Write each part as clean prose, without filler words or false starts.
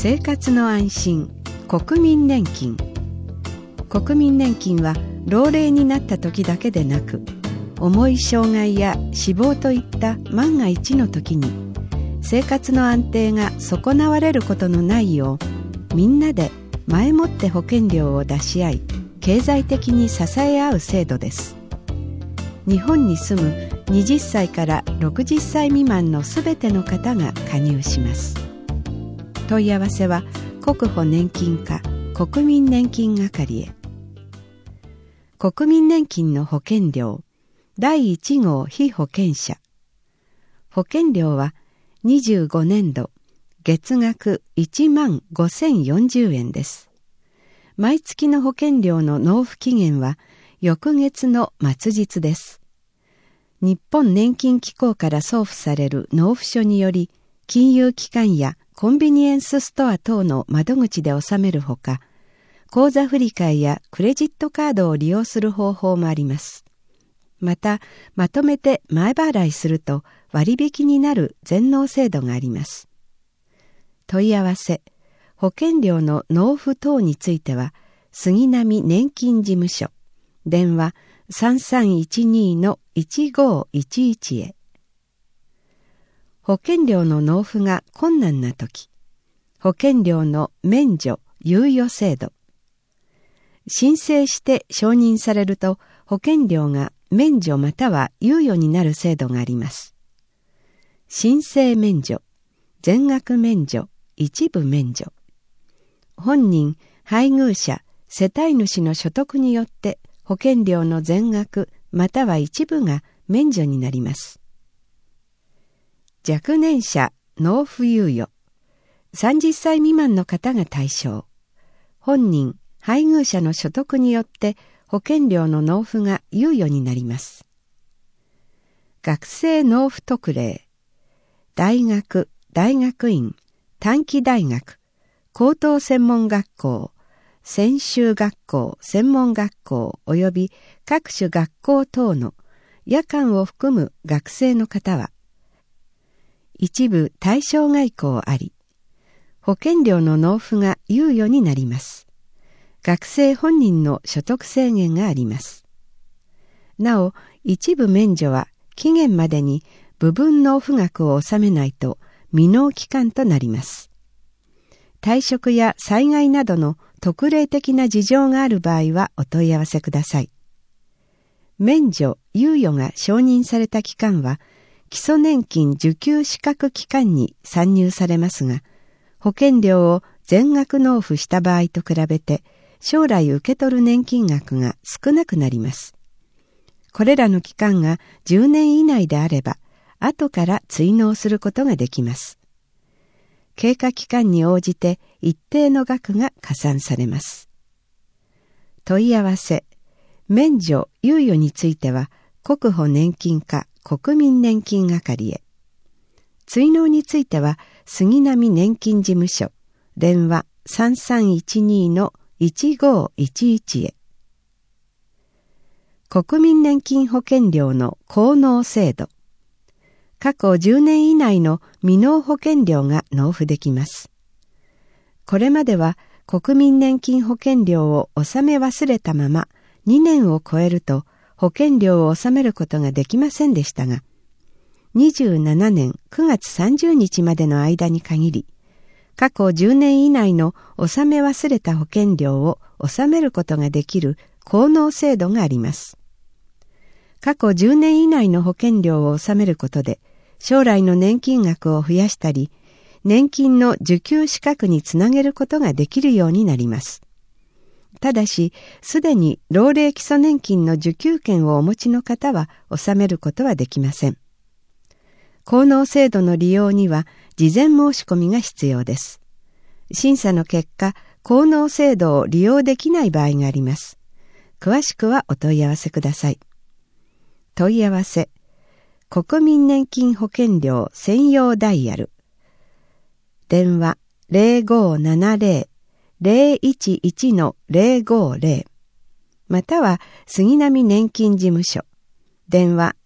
生活の安心、国民年金。国民年金は老齢になった時だけでなく、重い障害や死亡といった万が一の時に生活の安定が損なわれることのないよう、みんなで前もって保険料を出し合い、経済的に支え合う制度です。日本に住む20歳から60歳未満のすべての方が加入します。問い合わせは国保年金課国民年金係へ。国民年金の保険料第1号被保険者。保険料は25年度月額15,040円です。毎月の保険料の納付期限は翌月の末日です。日本年金機構から送付される納付書により、金融機関やコンビニエンスストア等の窓口で納めるほか、口座振替やクレジットカードを利用する方法もあります。また、まとめて前払いすると割引になる全納制度があります。問い合わせ、保険料の納付等については、杉並年金事務所、電話 3312-1511 へ。保険料の納付が困難なとき、保険料の免除・猶予制度。申請して承認されると、保険料が免除または猶予になる制度があります。申請免除、全額免除、一部免除。本人、配偶者、世帯主の所得によって保険料の全額または一部が免除になります。若年者納付猶予。30歳未満の方が対象。本人、配偶者の所得によって保険料の納付が猶予になります。学生納付特例。大学、大学院、短期大学、高等専門学校、専修学校、専門学校及び各種学校等の夜間を含む学生の方は、一部対象外校あり、保険料の納付が猶予になります。学生本人の所得制限があります。なお、一部免除は期限までに部分納付額を納めないと未納期間となります。退職や災害などの特例的な事情がある場合はお問い合わせください。免除・猶予が承認された期間は、基礎年金受給資格期間に算入されますが、保険料を全額納付した場合と比べて、将来受け取る年金額が少なくなります。これらの期間が10年以内であれば、後から追納することができます。経過期間に応じて一定の額が加算されます。問い合わせ、免除・猶予については、国保年金課国民年金係へ。追納については、杉並年金事務所、電話 3312-1511 へ。国民年金保険料の高納制度。過去10年以内の未納保険料が納付できます。これまでは国民年金保険料を納め忘れたまま2年を超えると保険料を納めることができませんでしたが、27年9月30日までの間に限り、過去10年以内の納め忘れた保険料を納めることができる高納制度があります。過去10年以内の保険料を納めることで、将来の年金額を増やしたり、年金の受給資格につなげることができるようになります。ただし、すでに老齢基礎年金の受給権をお持ちの方は納めることはできません。高納制度の利用には事前申し込みが必要です。審査の結果、高納制度を利用できない場合があります。詳しくはお問い合わせください。問い合わせ、国民年金保険料専用ダイヤル。電話 0570-011-050 または杉並年金事務所。電話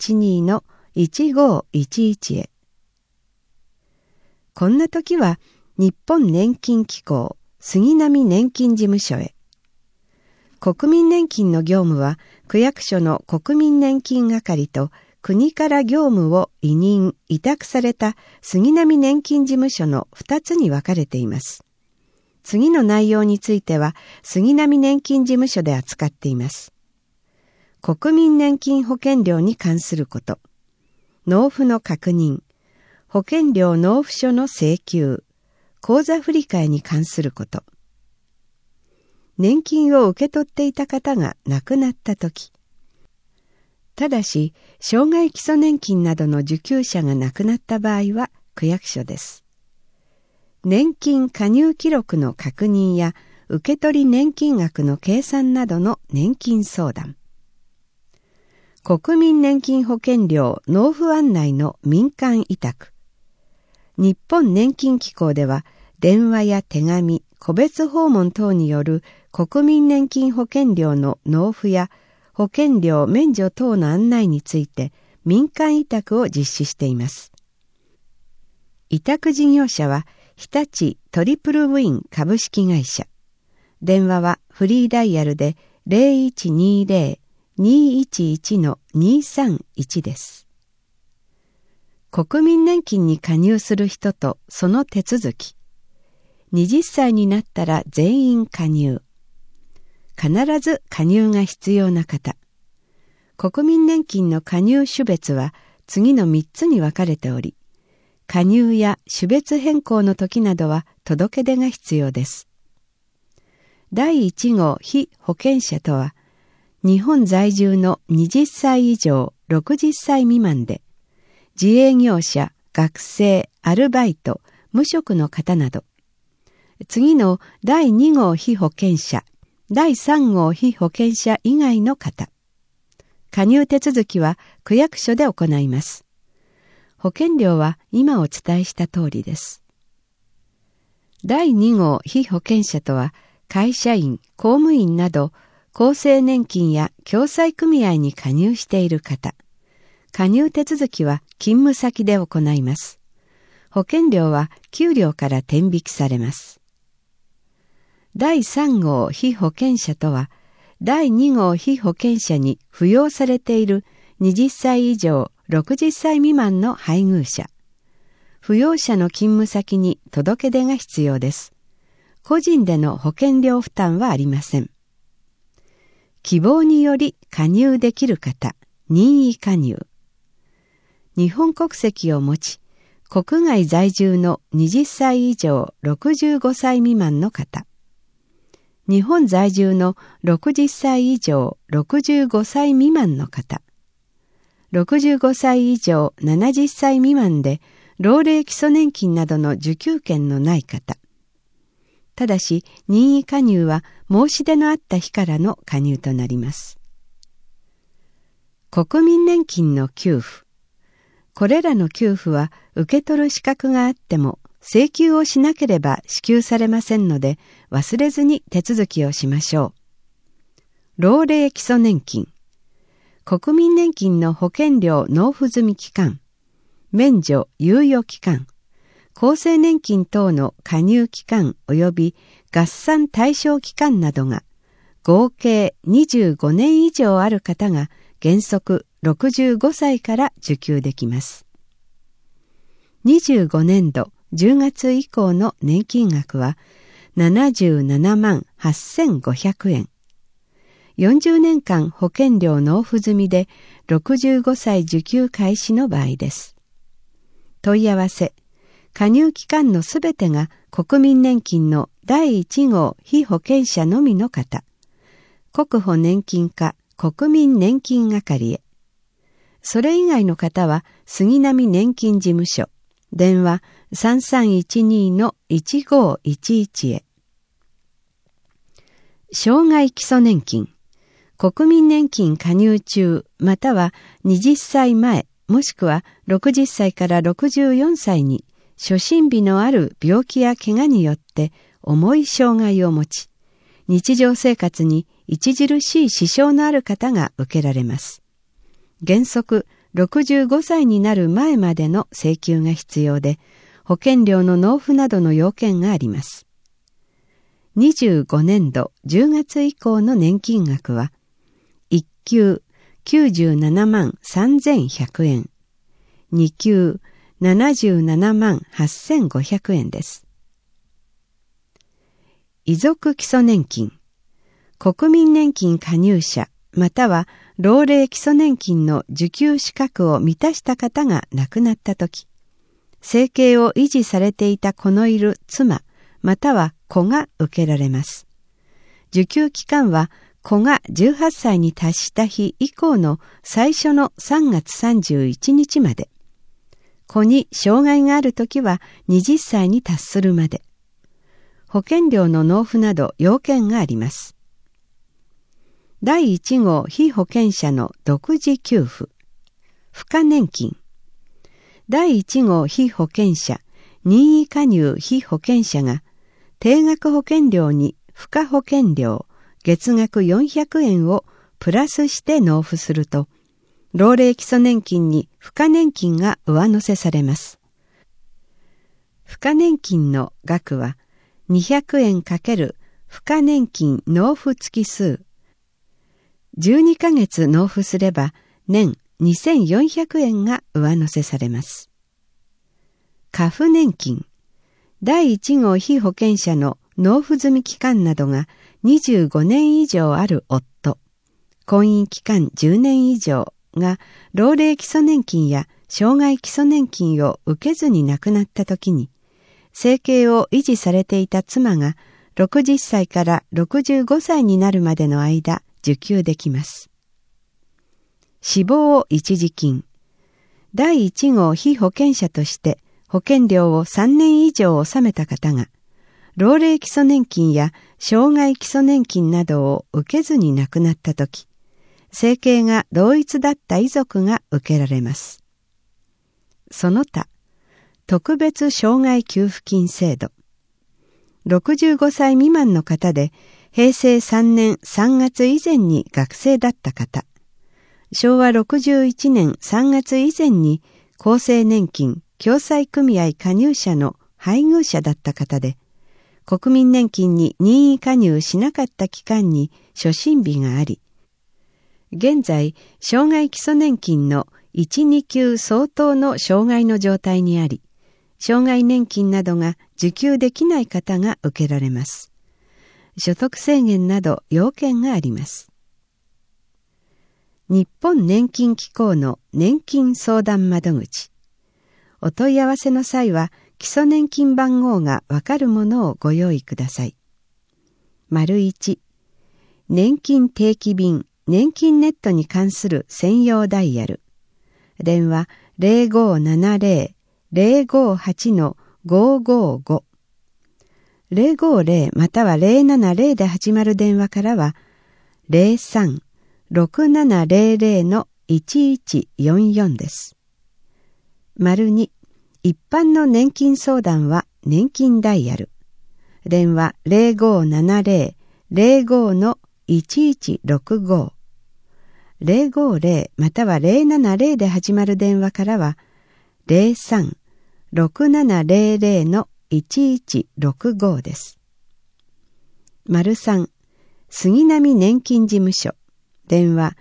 3312-1511 へ。こんな時は日本年金機構杉並年金事務所へ。国民年金の業務は区役所の国民年金係と国から業務を委任・委託された杉並年金事務所の2つに分かれています。次の内容については杉並年金事務所で扱っています。国民年金保険料に関すること、納付の確認、保険料納付書の請求、口座振替に関すること、年金を受け取っていた方が亡くなったとき、ただし、障害基礎年金などの受給者が亡くなった場合は区役所です。年金加入記録の確認や受取年金額の計算などの年金相談。国民年金保険料納付案内の民間委託。日本年金機構では電話や手紙、個別訪問等による国民年金保険料の納付や保険料免除等の案内について民間委託を実施しています。委託事業者は日立トリプルウィン株式会社。電話はフリーダイヤルで 0120-211-231 です。国民年金に加入する人とその手続き。20歳になったら全員加入。必ず加入が必要な方。国民年金の加入種別は次の3つに分かれており、加入や種別変更の時などは届け出が必要です。第1号被保険者とは、日本在住の20歳以上60歳未満で、自営業者、学生、アルバイト、無職の方など。次の第2号被保険者、第3号被保険者以外の方。加入手続きは区役所で行います。保険料は今お伝えした通りです。第2号被保険者とは、会社員、公務員など、厚生年金や共済組合に加入している方。加入手続きは勤務先で行います。保険料は給料から天引きされます。第3号被保険者とは、第2号被保険者に扶養されている20歳以上60歳未満の配偶者。扶養者の勤務先に届け出が必要です。個人での保険料負担はありません。希望により加入できる方、任意加入。日本国籍を持ち、国外在住の20歳以上65歳未満の方。日本在住の60歳以上65歳未満の方。65歳以上70歳未満で老齢基礎年金などの受給権のない方。ただし任意加入は申し出のあった日からの加入となります。国民年金の給付。これらの給付は受け取る資格があっても請求をしなければ支給されませんので忘れずに手続きをしましょう。老齢基礎年金。国民年金の保険料納付済み期間、免除猶予期間、厚生年金等の加入期間及び合算対象期間などが合計25年以上ある方が原則65歳から受給できます。25年度10月以降の年金額は77万8500円。40年間保険料納付済みで65歳受給開始の場合です。問い合わせ、加入期間のすべてが国民年金の第1号被保険者のみの方、国保年金課国民年金係へ。それ以外の方は杉並年金事務所、電話 3312-1511 へ。障害基礎年金。国民年金加入中または20歳前もしくは60歳から64歳に初診日のある病気や怪我によって重い障害を持ち、日常生活に著しい支障のある方が受けられます。原則65歳になる前までの請求が必要で、 保険料の納付などの要件があります。25年度10月以降の年金額は、1級97万3100円、2級77万8500円です。遺族基礎年金、国民年金加入者または老齢基礎年金の受給資格を満たした方が亡くなったとき、生計を維持されていた子のいる妻または子が受けられます。受給期間は子が18歳に達した日以降の最初の3月31日まで。子に障害があるときは20歳に達するまで。保険料の納付など要件があります。第1号被保険者の独自給付、付加年金。第1号被保険者、任意加入被保険者が、定額保険料に付加保険料、月額400円をプラスして納付すると、老齢基礎年金に付加年金が上乗せされます。付加年金の額は200円×付加年金納付月数。12ヶ月納付すれば年2400円が上乗せされます。加付年金。第1号被保険者の納付済み期間などが25年以上ある夫、婚姻期間10年以上が老齢基礎年金や障害基礎年金を受けずに亡くなったときに、生計を維持されていた妻が60歳から65歳になるまでの間受給できます。死亡一時金。第1号被保険者として保険料を3年以上納めた方が、老齢基礎年金や障害基礎年金などを受けずに亡くなったとき、生計が同一だった遺族が受けられます。その他、特別障害給付金制度。65歳未満の方で、平成3年3月以前に学生だった方、昭和61年3月以前に厚生年金共済組合加入者の配偶者だった方で、国民年金に任意加入しなかった期間に初診日があり、現在、障害基礎年金の1、2級相当の障害の状態にあり、障害年金などが受給できない方が受けられます。所得制限など要件があります。日本年金機構の年金相談窓口。お問い合わせの際は、基礎年金番号がわかるものをご用意ください。1、年金定期便、年金ネットに関する専用ダイヤル。電話0570-058-555。050または070で始まる電話からは、03-6700-1144です。2、一般の年金相談は年金ダイヤル。電話0570-05-1165。050または070で始まる電話からは、03-6700-1165です。3、杉並年金事務所。電話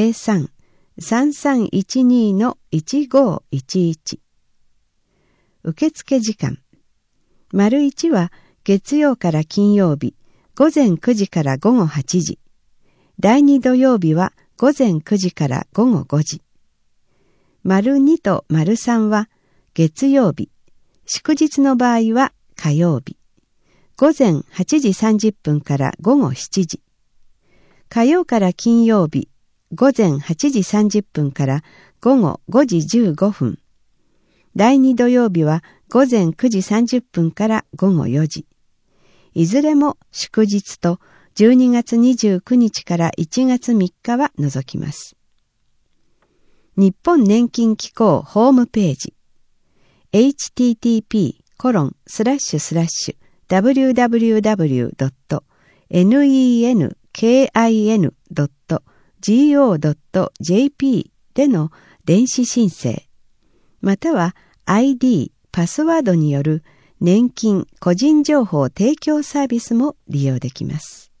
03-3312-1511。受付時間。1は月曜から金曜日、午前9時から午後8時。第2土曜日は午前9時から午後5時。2と3は月曜日、祝日の場合は火曜日。午前8時30分から午後7時。火曜から金曜日、午前8時30分から午後5時15分。第2土曜日は午前9時30分から午後4時。いずれも祝日と12月29日から1月3日は除きます。日本年金機構ホームページ。http://www.nenkin.go.jp での電子申請、または ID パスワードによる年金個人情報提供サービスも利用できます。